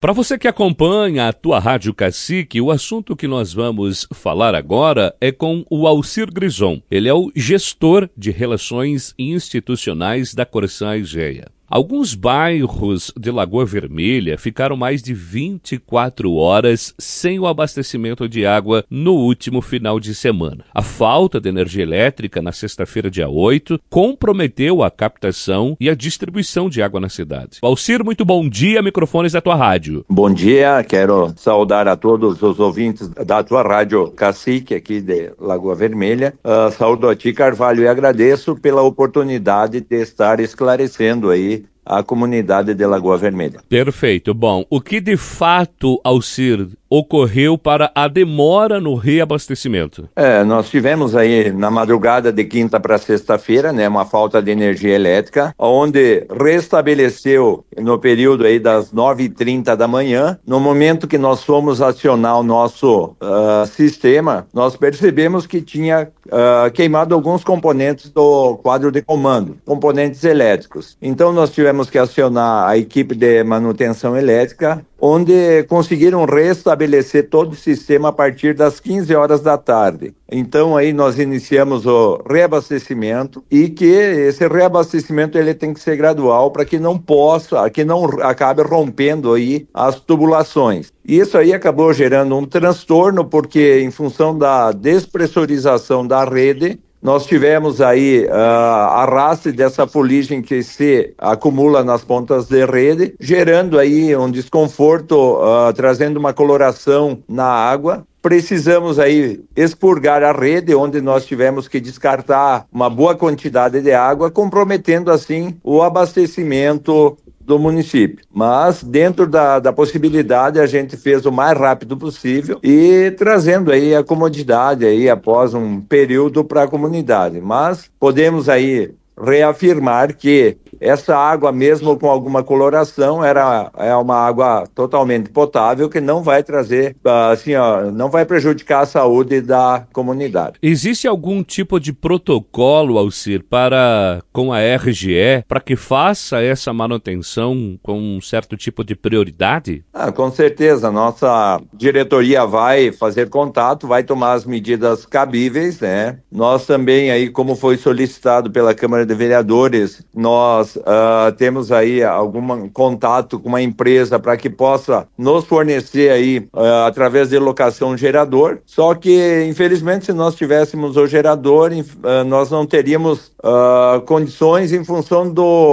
Para você que acompanha a tua Rádio Cacique, o assunto que nós vamos falar agora é com o Alcir Grison. Ele é o gestor de relações institucionais da Corsã Aegea. Alguns bairros de Lagoa Vermelha ficaram mais de 24 horas sem o abastecimento de água no último final de semana. A falta de energia elétrica na sexta-feira, dia 8, comprometeu a captação e a distribuição de água na cidade. Alcir, muito bom dia, microfones da tua rádio. Bom dia, quero saudar a todos os ouvintes da tua rádio Cacique aqui de Lagoa Vermelha. Saúdo a ti, Carvalho, e agradeço pela oportunidade de estar esclarecendo aí a comunidade de Lagoa Vermelha. Perfeito. Bom, o que de fato, Alcir, ocorreu para a demora no reabastecimento? Nós tivemos aí na madrugada de quinta para sexta-feira, né, uma falta de energia elétrica, onde restabeleceu no período aí das 9h30 da manhã. No momento que nós fomos acionar o nosso sistema, nós percebemos que tinha queimado alguns componentes do quadro de comando, componentes elétricos. Então nós tivemos que acionar a equipe de manutenção elétrica, onde conseguiram restabelecer todo o sistema a partir das 15 horas da tarde. Então aí nós iniciamos o reabastecimento e que esse reabastecimento ele tem que ser gradual para que não acabe rompendo aí as tubulações. Isso aí acabou gerando um transtorno porque em função da despressurização da rede, nós tivemos aí arraste dessa fuligem que se acumula nas pontas de rede, gerando aí um desconforto, trazendo uma coloração na água. Precisamos aí expurgar a rede, onde nós tivemos que descartar uma boa quantidade de água, comprometendo assim o abastecimento do município. Mas dentro da possibilidade a gente fez o mais rápido possível e trazendo aí a comodidade aí após um período para a comunidade. Mas podemos aí reafirmar que essa água, mesmo com alguma coloração, é uma água totalmente potável que não vai trazer, não vai prejudicar a saúde da comunidade. Existe algum tipo de protocolo, Alcir, com a RGE, para que faça essa manutenção com um certo tipo de prioridade? Com certeza, nossa diretoria vai fazer contato, vai tomar as medidas cabíveis, né? Nós também aí, como foi solicitado pela Câmara de Vereadores, nós temos aí algum contato com uma empresa para que possa nos fornecer aí através de locação gerador, só que infelizmente se nós tivéssemos o gerador, nós não teríamos condições em função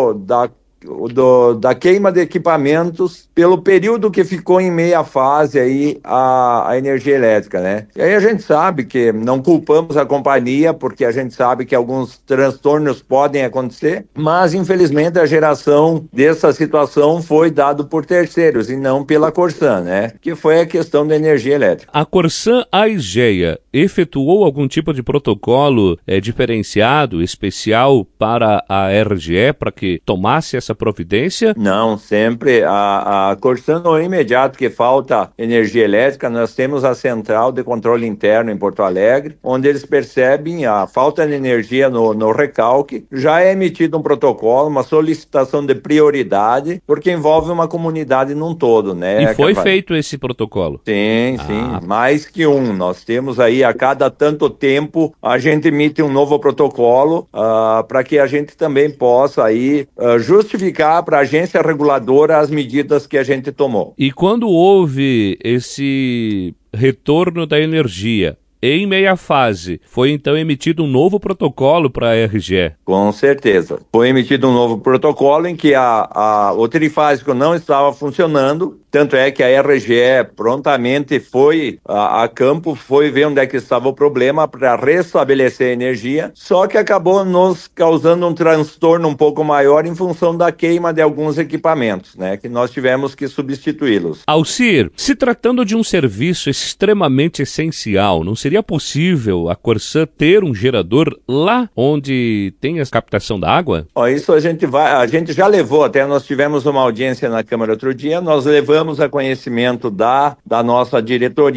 da queima de equipamentos pelo período que ficou em meia fase aí a energia elétrica, né? E aí a gente sabe que não culpamos a companhia, porque a gente sabe que alguns transtornos podem acontecer, mas infelizmente a geração dessa situação foi dado por terceiros e não pela Corsã, né? Que foi a questão da energia elétrica. A Corsã Aegea efetuou algum tipo de protocolo diferenciado, especial para a RGE, para que tomasse essa providência? Não, sempre. A Corsã, no imediato que falta energia elétrica, nós temos a central de controle interno em Porto Alegre, onde eles percebem a falta de energia no recalque. Já é emitido um protocolo, uma solicitação de prioridade, porque envolve uma comunidade num todo, né? E foi feito esse protocolo? Sim, mais que um. Nós temos aí, a cada tanto tempo, a gente emite um novo protocolo para que a gente também possa aí justificar para a agência reguladora as medidas que a gente tomou. E quando houve esse retorno da energia em meia fase, foi então emitido um novo protocolo para a RGE? Com certeza. Foi emitido um novo protocolo em que o trifásico não estava funcionando, tanto é que a RGE prontamente foi a campo, foi ver onde é que estava o problema para restabelecer a energia, só que acabou nos causando um transtorno um pouco maior em função da queima de alguns equipamentos, né, que nós tivemos que substituí-los. Alcir, se tratando de um serviço extremamente essencial, não seria possível a Corsã ter um gerador lá onde tem a captação da água? Isso a gente já levou, até nós tivemos uma audiência na Câmara outro dia, nós levamos a conhecimento da nossa diretoria,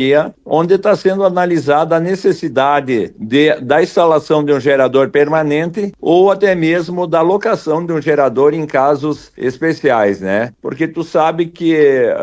onde está sendo analisada a necessidade da instalação de um gerador permanente ou até mesmo da locação de um gerador em casos especiais, né? Porque tu sabe que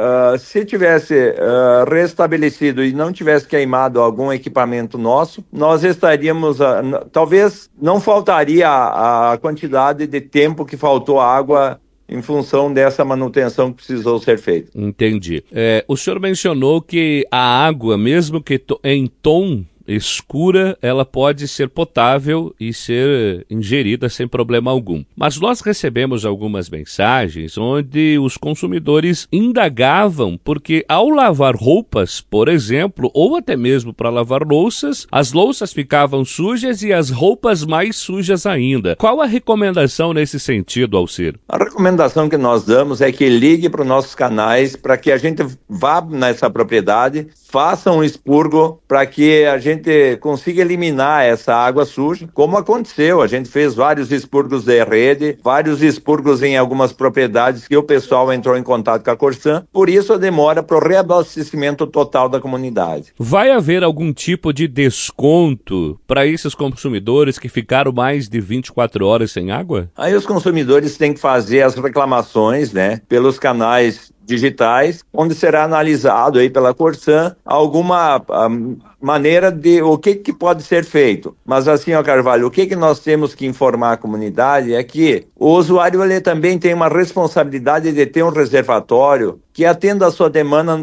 se tivesse restabelecido e não tivesse queimado algum equipamento nosso, nós estaríamos, talvez não faltaria a quantidade de tempo que faltou água em função dessa manutenção que precisou ser feita. Entendi. O senhor mencionou que a água, mesmo que em tom escura, ela pode ser potável e ser ingerida sem problema algum. Mas nós recebemos algumas mensagens onde os consumidores indagavam porque ao lavar roupas, por exemplo, ou até mesmo para lavar louças, as louças ficavam sujas e as roupas mais sujas ainda. Qual a recomendação nesse sentido, Alcir? A recomendação que nós damos é que ligue para os nossos canais para que a gente vá nessa propriedade, faça um expurgo para que a gente consiga eliminar essa água suja, como aconteceu. A gente fez vários expurgos de rede, vários expurgos em algumas propriedades que o pessoal entrou em contato com a Corsan, por isso a demora para o reabastecimento total da comunidade. Vai haver algum tipo de desconto para esses consumidores que ficaram mais de 24 horas sem água? Aí os consumidores têm que fazer as reclamações, né, pelos canais digitais, onde será analisado aí pela Corsan alguma maneira de o que pode ser feito. Mas assim, ó Carvalho, o que nós temos que informar a comunidade é que o usuário ele também tem uma responsabilidade de ter um reservatório que atenda a sua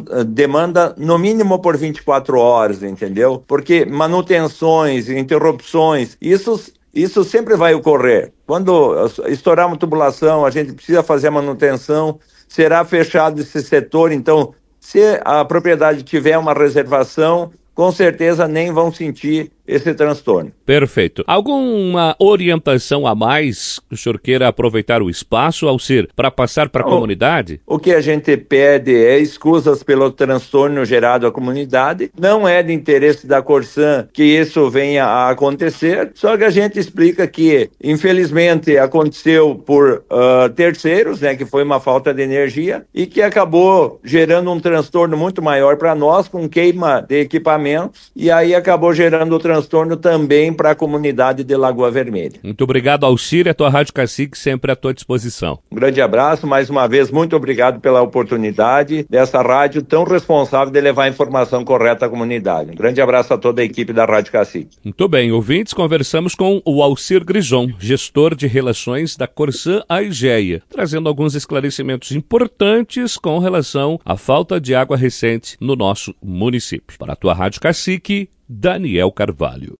demanda no mínimo por 24 horas, entendeu? Porque manutenções, interrupções, isso sempre vai ocorrer. Quando estourar uma tubulação, a gente precisa fazer a manutenção, será fechado esse setor, então, se a propriedade tiver uma reservação, com certeza nem vão sentir esse transtorno. Perfeito. Alguma orientação a mais que o senhor queira aproveitar o espaço, Alcir, para passar para a comunidade? O que a gente pede é escusas pelo transtorno gerado à comunidade. Não é de interesse da Corsan que isso venha a acontecer, só que a gente explica que, infelizmente, aconteceu por terceiros, né, que foi uma falta de energia e que acabou gerando um transtorno muito maior para nós, com queima de equipamentos, e aí acabou gerando o transtorno também para a comunidade de Lagoa Vermelha. Muito obrigado, Alcir, a tua Rádio Cacique sempre à tua disposição. Um grande abraço, mais uma vez, muito obrigado pela oportunidade dessa rádio tão responsável de levar a informação correta à comunidade. Um grande abraço a toda a equipe da Rádio Cacique. Muito bem, ouvintes, conversamos com o Alcir Grison, gestor de relações da Corsan Aegea, trazendo alguns esclarecimentos importantes com relação à falta de água recente no nosso município. Para a tua Rádio Cacique, Daniel Carvalho.